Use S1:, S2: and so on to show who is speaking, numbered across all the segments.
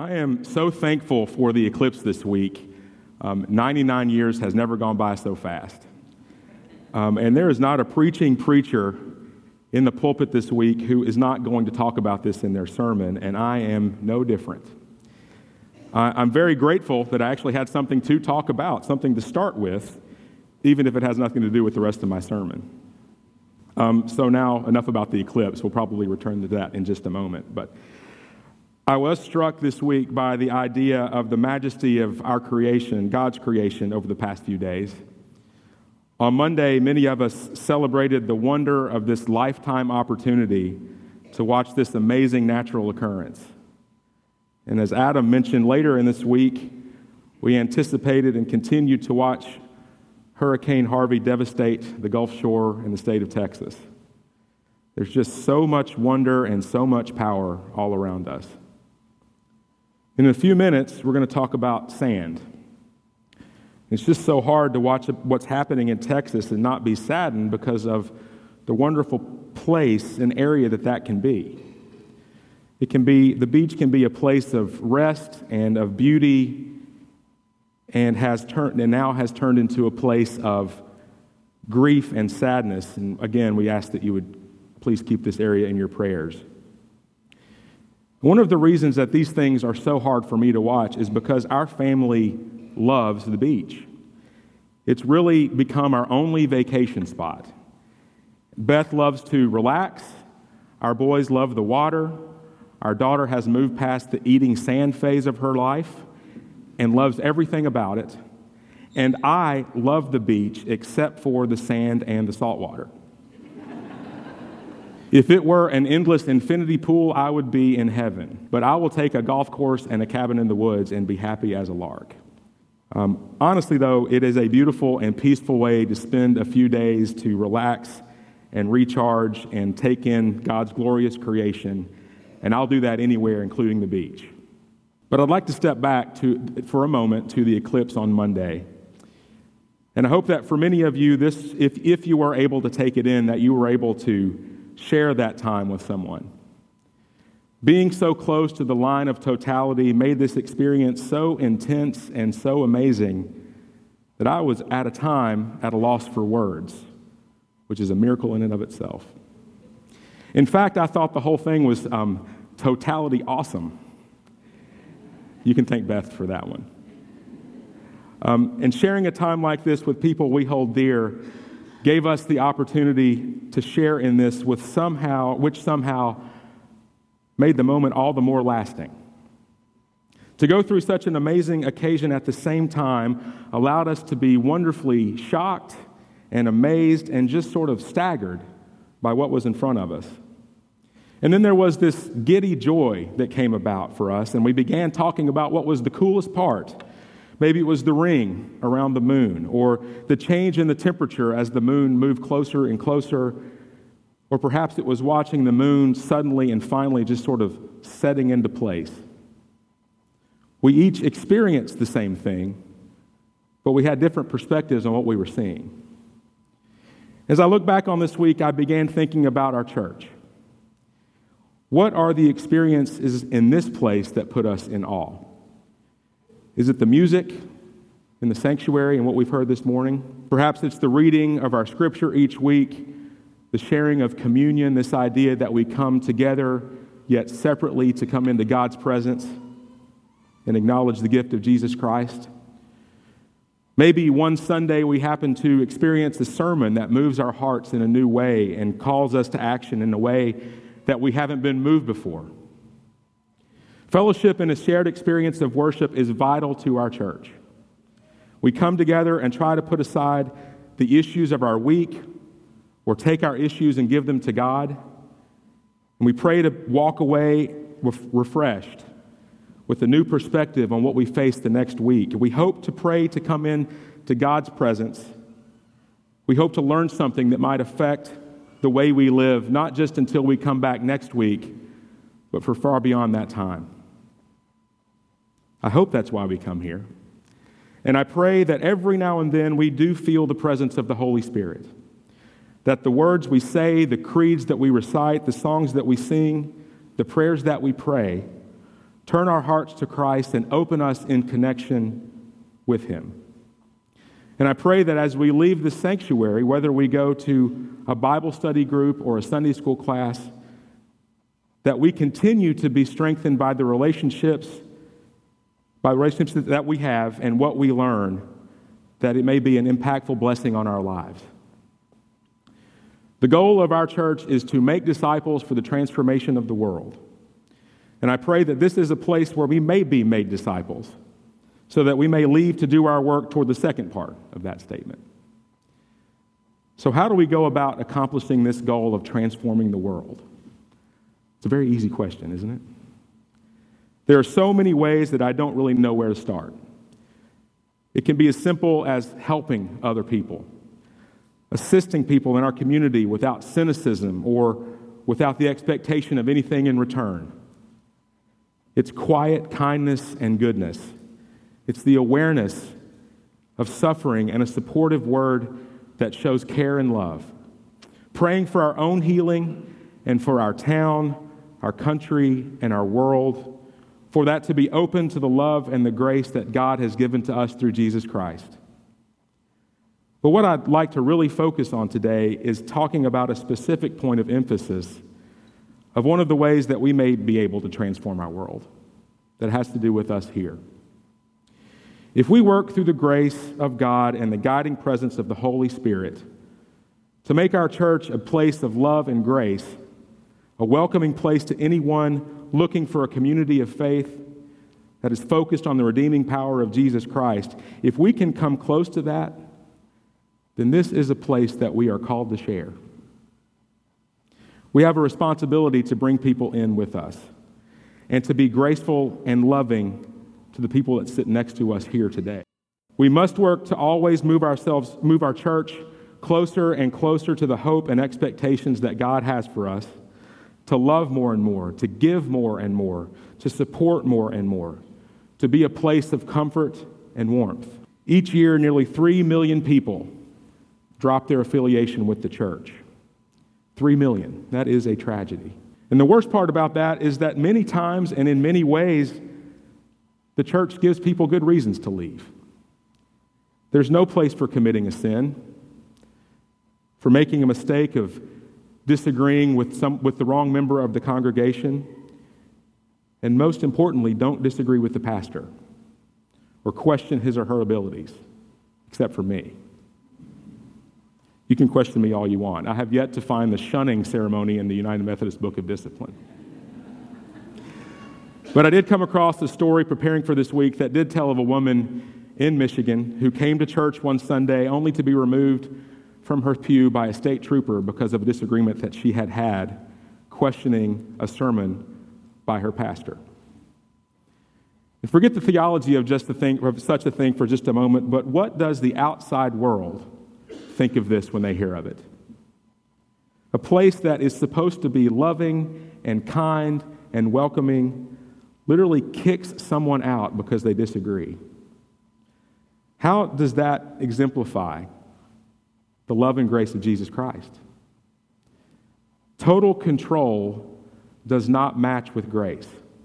S1: I am so thankful for the eclipse this week. 99 years has never gone by so fast. And there is not a preaching preacher in the pulpit this week who is not going to talk about this in their sermon, and I am no different. I'm very grateful that I actually had something to talk about, something to start with, even if it has nothing to do with the rest of my sermon. So now, enough about the eclipse. We'll probably return to that in just a moment. But I was struck this week by the idea of the majesty of our creation, God's creation, over the past few days. On Monday, many of us celebrated the wonder of this lifetime opportunity to watch this amazing natural occurrence. And as Adam mentioned later in this week, we anticipated and continued to watch Hurricane Harvey devastate the Gulf Shore in the state of Texas. There's just so much wonder and so much power all around us. In a few minutes, we're going to talk about sand. It's just so hard to watch what's happening in Texas and not be saddened because of the wonderful place and area that can be. The beach can be a place of rest and of beauty, and now has turned into a place of grief and sadness. And again, we ask that you would please keep this area in your prayers. One of the reasons that these things are so hard for me to watch is because our family loves the beach. It's really become our only vacation spot. Beth loves to relax. Our boys love the water. Our daughter has moved past the eating sand phase of her life and loves everything about it. And I love the beach except for the sand and the salt water. If it were an endless infinity pool, I would be in heaven. But I will take a golf course and a cabin in the woods and be happy as a lark. Honestly, though, it is a beautiful and peaceful way to spend a few days to relax and recharge and take in God's glorious creation. And I'll do that anywhere, including the beach. But I'd like to step back for a moment to the eclipse on Monday. And I hope that for many of you, if you were able to take it in, that you were able to share that time with someone. Being so close to the line of totality made this experience so intense and so amazing that I was at a loss for words, which is a miracle in and of itself. In fact, I thought the whole thing was totality awesome. You can thank Beth for that one. And sharing a time like this with people we hold dear gave us the opportunity to share in this which somehow made the moment all the more lasting. To go through such an amazing occasion at the same time allowed us to be wonderfully shocked and amazed and just sort of staggered by what was in front of us. And then there was this giddy joy that came about for us, and we began talking about what was the coolest part. Maybe it was the ring around the moon, or the change in the temperature as the moon moved closer and closer, or perhaps it was watching the moon suddenly and finally just sort of setting into place. We each experienced the same thing, but we had different perspectives on what we were seeing. As I look back on this week, I began thinking about our church. What are the experiences in this place that put us in awe? Is it the music in the sanctuary and what we've heard this morning? Perhaps it's the reading of our scripture each week, the sharing of communion, this idea that we come together yet separately to come into God's presence and acknowledge the gift of Jesus Christ. Maybe one Sunday we happen to experience a sermon that moves our hearts in a new way and calls us to action in a way that we haven't been moved before. Fellowship and a shared experience of worship is vital to our church. We come together and try to put aside the issues of our week or take our issues and give them to God. And we pray to walk away refreshed with a new perspective on what we face the next week. We hope to pray to come in to God's presence. We hope to learn something that might affect the way we live, not just until we come back next week, but for far beyond that time. I hope that's why we come here. And I pray that every now and then we do feel the presence of the Holy Spirit. That the words we say, the creeds that we recite, the songs that we sing, the prayers that we pray turn our hearts to Christ, and open us in connection with Him. And I pray that as we leave this sanctuary, whether we go to a Bible study group or a Sunday school class, that we continue to be strengthened by the relationships that we have and what we learn, that it may be an impactful blessing on our lives. The goal of our church is to make disciples for the transformation of the world. And I pray that this is a place where we may be made disciples, so that we may leave to do our work toward the second part of that statement. So how do we go about accomplishing this goal of transforming the world? It's a very easy question, isn't it? There are so many ways that I don't really know where to start. It can be as simple as helping other people, assisting people in our community without cynicism or without the expectation of anything in return. It's quiet kindness and goodness. It's the awareness of suffering and a supportive word that shows care and love. Praying for our own healing and for our town, our country, and our world, for that to be open to the love and the grace that God has given to us through Jesus Christ. But what I'd like to really focus on today is talking about a specific point of emphasis of one of the ways that we may be able to transform our world that has to do with us here. If we work through the grace of God and the guiding presence of the Holy Spirit to make our church a place of love and grace, a welcoming place to anyone looking for a community of faith that is focused on the redeeming power of Jesus Christ, if we can come close to that, then this is a place that we are called to share. We have a responsibility to bring people in with us and to be graceful and loving to the people that sit next to us here today. We must work to always move our church closer and closer to the hope and expectations that God has for us, to love more and more, to give more and more, to support more and more, to be a place of comfort and warmth. Each year, nearly 3 million people drop their affiliation with the church. 3 million. That is a tragedy. And the worst part about that is that many times and in many ways, the church gives people good reasons to leave. There's no place for committing a sin, for making a mistake of disagreeing with the wrong member of the congregation, and most importantly, don't disagree with the pastor or question his or her abilities, except for me. You can question me all you want. I have yet to find the shunning ceremony in the United Methodist Book of Discipline. But I did come across a story preparing for this week that did tell of a woman in Michigan who came to church one Sunday only to be removed from her pew by a state trooper because of a disagreement that she had questioning a sermon by her pastor. And forget the theology of such a thing for just a moment, but what does the outside world think of this when they hear of it? A place that is supposed to be loving and kind and welcoming literally kicks someone out because they disagree. How does that exemplify the love and grace of Jesus Christ? Total control does not match with grace.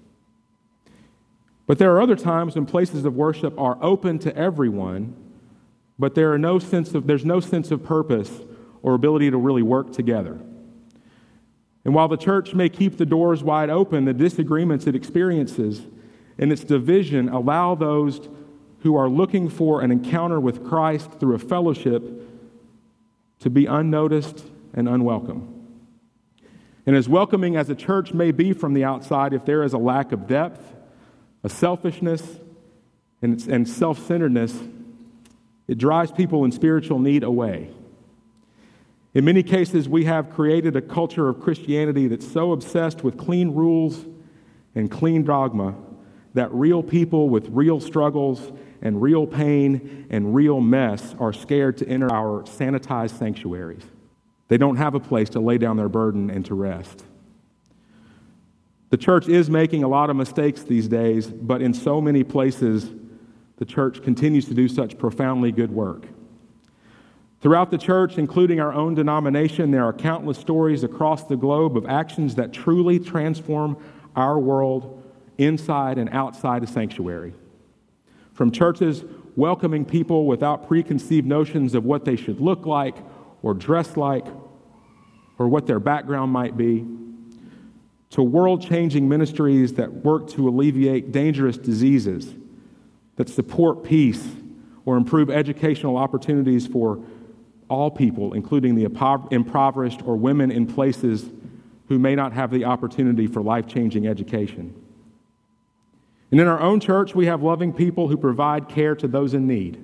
S1: But there are other times when places of worship are open to everyone, but there's no sense of purpose or ability to really work together. And while the church may keep the doors wide open, the disagreements it experiences and its division allow those who are looking for an encounter with Christ through a fellowship to be unnoticed and unwelcome. And as welcoming as a church may be from the outside, if there is a lack of depth, a selfishness, and self-centeredness, it drives people in spiritual need away. In many cases, we have created a culture of Christianity that's so obsessed with clean rules and clean dogma that real people with real struggles and real pain and real mess are scared to enter our sanitized sanctuaries. They don't have a place to lay down their burden and to rest. The church is making a lot of mistakes these days, but in so many places, the church continues to do such profoundly good work. Throughout the church, including our own denomination, there are countless stories across the globe of actions that truly transform our world inside and outside a sanctuary. From churches welcoming people without preconceived notions of what they should look like or dress like or what their background might be, to world-changing ministries that work to alleviate dangerous diseases, that support peace or improve educational opportunities for all people, including the impoverished or women in places who may not have the opportunity for life-changing education. And in our own church, we have loving people who provide care to those in need,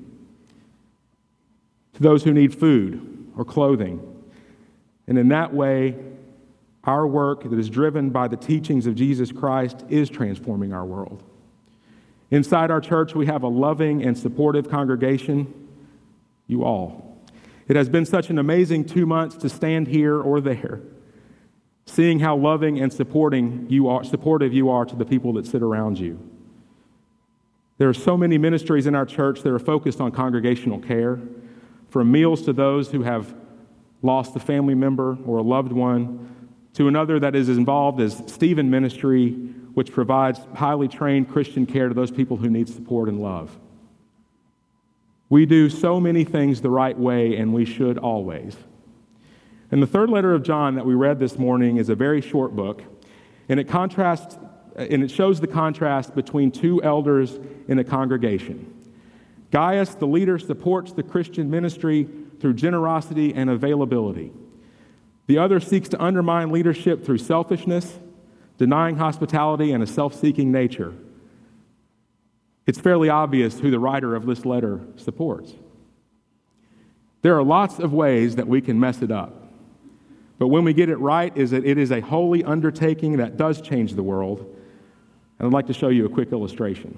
S1: to those who need food or clothing. And in that way, our work that is driven by the teachings of Jesus Christ is transforming our world. Inside our church, we have a loving and supportive congregation, you all. It has been such an amazing 2 months to stand here or there, seeing how loving and supportive you are to the people that sit around you. There are so many ministries in our church that are focused on congregational care, from meals to those who have lost a family member or a loved one, to another that is involved as Stephen Ministry, which provides highly trained Christian care to those people who need support and love. We do so many things the right way, and we should always. And the third letter of John that we read this morning is a very short book, and it shows the contrast between two elders in a congregation. Gaius, the leader, supports the Christian ministry through generosity and availability. The other seeks to undermine leadership through selfishness, denying hospitality, and a self-seeking nature. It's fairly obvious who the writer of this letter supports. There are lots of ways that we can mess it up. But when we get it right, it is a holy undertaking that does change the world. And I'd like to show you a quick illustration.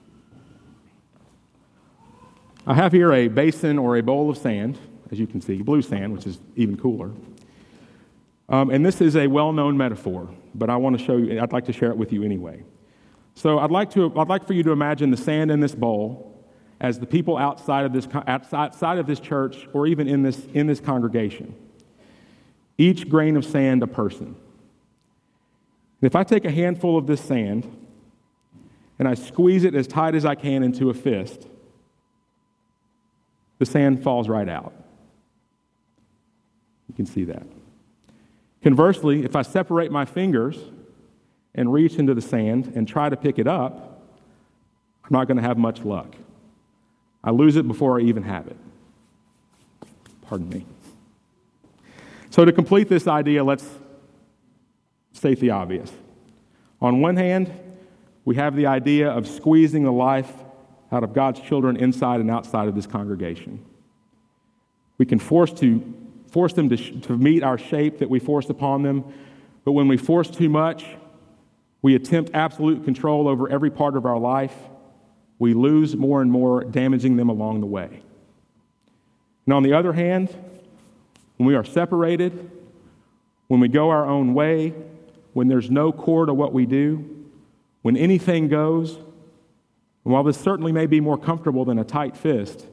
S1: I have here a basin or a bowl of sand, as you can see, blue sand, which is even cooler. And this is a well-known metaphor, but I'd like to share it with you anyway. So I'd like for you to imagine the sand in this bowl as the people outside of this church, or even in this congregation. Each grain of sand a person. And if I take a handful of this sand and I squeeze it as tight as I can into a fist, the sand falls right out. You can see that. Conversely, if I separate my fingers and reach into the sand and try to pick it up, I'm not going to have much luck. I lose it before I even have it. Pardon me. So to complete this idea, let's state the obvious. On one hand, we have the idea of squeezing the life out of God's children inside and outside of this congregation. We can force them to meet our shape that we force upon them, but when we force too much, we attempt absolute control over every part of our life. We lose more and more, damaging them along the way. And on the other hand, when we are separated, when we go our own way, when there's no core to what we do, when anything goes, and while this certainly may be more comfortable than a tight fist,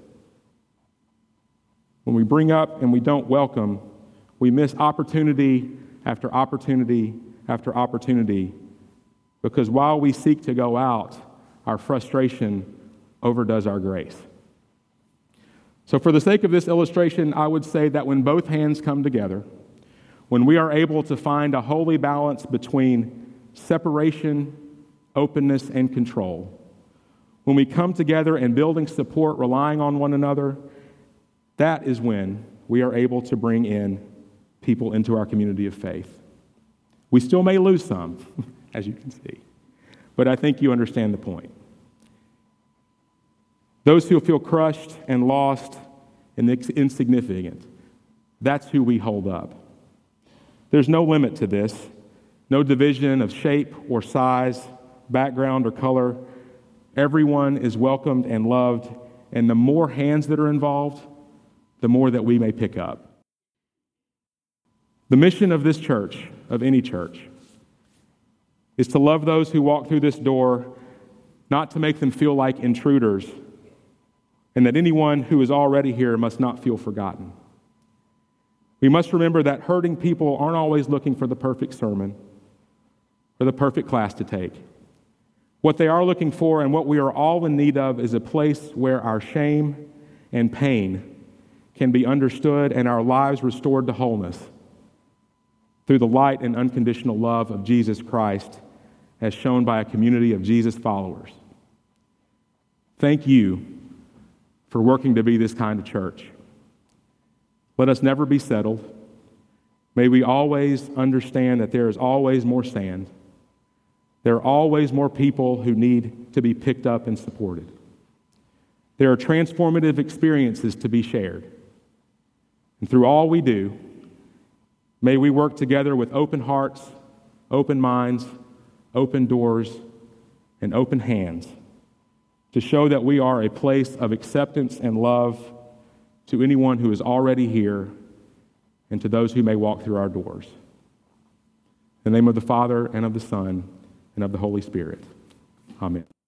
S1: when we bring up and we don't welcome, we miss opportunity after opportunity after opportunity, because while we seek to go out, our frustration overdoes our grace. So for the sake of this illustration, I would say that when both hands come together, when we are able to find a holy balance between separation, openness, and control, when we come together and building support, relying on one another, that is when we are able to bring in people into our community of faith. We still may lose some, as you can see, but I think you understand the point. Those who feel crushed and lost and insignificant, that's who we hold up. There's no limit to this, no division of shape or size, background or color. Everyone is welcomed and loved, and the more hands that are involved, the more that we may pick up. The mission of this church, of any church, is to love those who walk through this door, not to make them feel like intruders, and that anyone who is already here must not feel forgotten. We must remember that hurting people aren't always looking for the perfect sermon or the perfect class to take. What they are looking for and what we are all in need of is a place where our shame and pain can be understood and our lives restored to wholeness through the light and unconditional love of Jesus Christ as shown by a community of Jesus followers. Thank you for working to be this kind of church. Let us never be settled. May we always understand that there is always more sand. There are always more people who need to be picked up and supported. There are transformative experiences to be shared. And through all we do, may we work together with open hearts, open minds, open doors, and open hands to show that we are a place of acceptance and love to anyone who is already here and to those who may walk through our doors. In the name of the Father, and of the Son, and of the Holy Spirit. Amen.